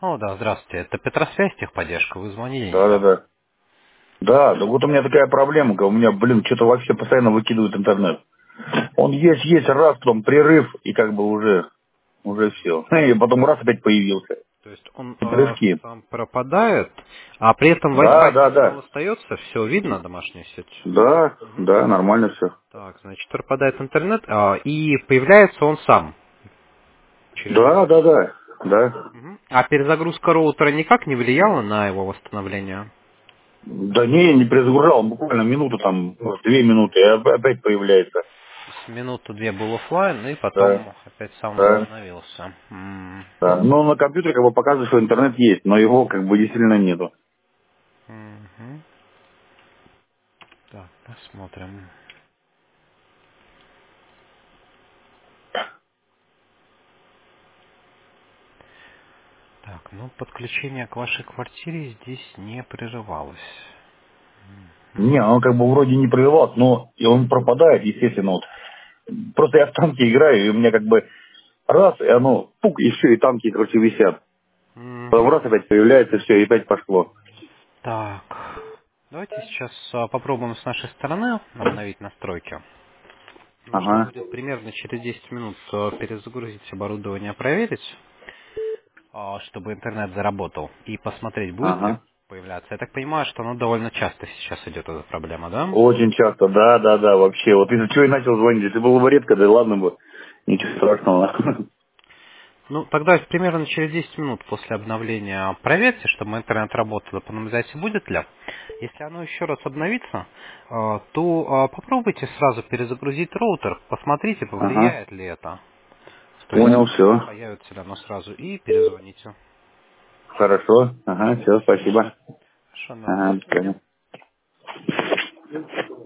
О, да, здравствуйте. Это Петросвязь, техподдержка. Вы звонили Да, да, недавно. да. Да, да вот у меня такая проблема, у меня, что-то вообще постоянно выкидывает интернет. Он есть, раз, потом прерыв, и как бы уже все. И потом раз опять появился. То есть он Прыжки. сам пропадает, а при этом Да, Wi-Fi да, сигнал да. остается, все видно, домашняя сеть. Да, Мгм. да, нормально все. Так, значит, пропадает интернет, и появляется он сам через Да, да, несколько. да, да. Мгм. А перезагрузка роутера никак не влияла на его восстановление? Да не перезагружал, он буквально минуту там, 2 минуты, и опять появляется. То есть минуту-две был оффлайн, и Да, потом опять сам да, восстановился. да. Но на компьютере как бы показывает, что интернет есть, но его как бы действительно нету. Мгм. Так, посмотрим. Так, ну подключение к вашей квартире здесь не прерывалось. Не, он как бы вроде не прерывался, но и он пропадает, естественно. Вот. Просто я в танки играю, и у меня как бы раз, и оно, пук, и все, и танки, короче, висят. Потом Мгм. раз опять появляется, все, и опять пошло. Так, давайте сейчас попробуем с нашей стороны обновить настройки. Нужно Ага, будет примерно через 10 минут перезагрузить оборудование, проверить, чтобы интернет заработал, и посмотреть, будет ли ага. появляться. Я так понимаю, что оно довольно часто сейчас идет, эта проблема, да? Очень часто, да, да, да, вообще. Вот из-за чего я начал звонить, если было бы редко, да и ладно бы. Ничего страшного. Ну, тогда примерно через 10 минут после обновления проверьте, чтобы интернет работал, и понаблюдайте, будет ли. Если оно еще раз обновится, то попробуйте сразу перезагрузить роутер, посмотрите, Ага, повлияет ли это. То есть понял, все. появится ли оно сразу, и перезвоните. Хорошо, ага, все, спасибо. Хорошо, да, до Ага, до свидания. свидания.